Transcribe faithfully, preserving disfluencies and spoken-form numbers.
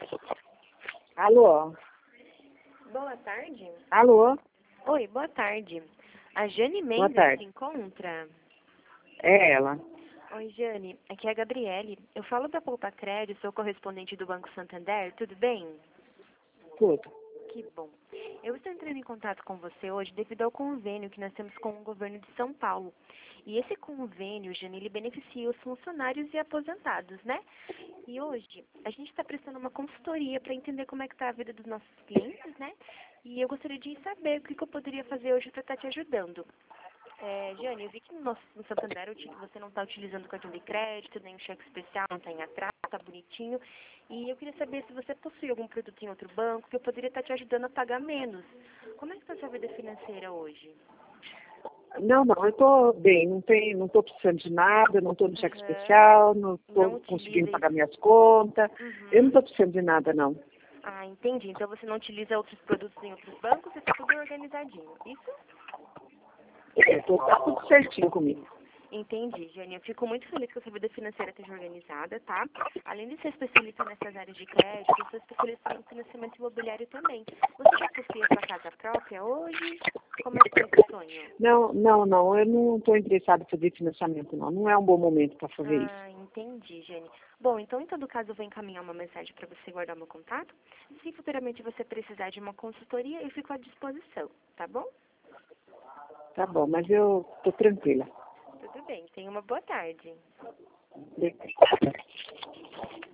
Alô? Boa tarde. Alô? Oi, boa tarde. A Jane Boa Mendes tarde. se encontra? É ela. Oi, Jane. Aqui é a Gabriele. Eu falo da Poupa Crédito, sou correspondente do Banco Santander. Tudo bem? Tudo. Que bom. Eu estou entrando em contato com você hoje devido ao convênio que nós temos com o governo de São Paulo. E esse convênio, Jane, ele beneficia os funcionários e aposentados, né? E hoje a gente está prestando uma consultoria para entender como é que está a vida dos nossos clientes, né? E eu gostaria de saber o que, que eu poderia fazer hoje para estar te ajudando. É, Jane, eu vi que no nosso no Santander que você não está utilizando o cartão de crédito, nem o cheque especial, não está em atraso, está bonitinho. E eu queria saber se você possui algum produto em outro banco que eu poderia estar te ajudando a pagar menos. Como é que está a sua vida financeira hoje? Não, não, eu tô bem, não tem, não tô precisando de nada, não tô no cheque Uhum. especial, não Não tô conseguindo utiliza pagar isso. minhas contas. Eu não Uhum. tô precisando de nada, não. Ah, entendi. Então você não utiliza outros produtos em outros bancos e está tudo organizadinho. Isso? É, tô, tá tudo certinho comigo. Entendi, Jane. Eu fico muito feliz que a sua vida financeira esteja organizada, tá? Além de ser especialista nessas áreas de crédito, eu sou especialista em financiamento imobiliário também. Você já possui a sua casa própria hoje? Como é que está esse sonho? Não, não, não, eu não tô interessada em fazer financiamento, não. Não é um bom momento para fazer isso. Ah, entendi, Jane. Bom, então em todo caso eu vou encaminhar uma mensagem para você guardar meu contato. Se futuramente você precisar de uma consultoria, eu fico à disposição, tá bom? Tá bom, mas eu tô tranquila. Tudo bem. Tenha uma boa tarde. Obrigada.